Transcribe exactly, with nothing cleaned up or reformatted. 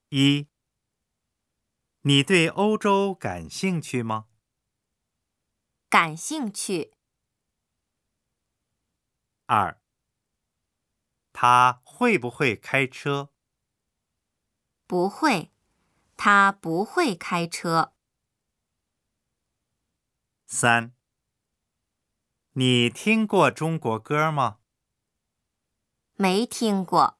一，你对欧洲感兴趣吗？ 感兴趣。 二，他会不会开车？ 不会，他不会开车。 三，你听过中国歌吗？ 没听过。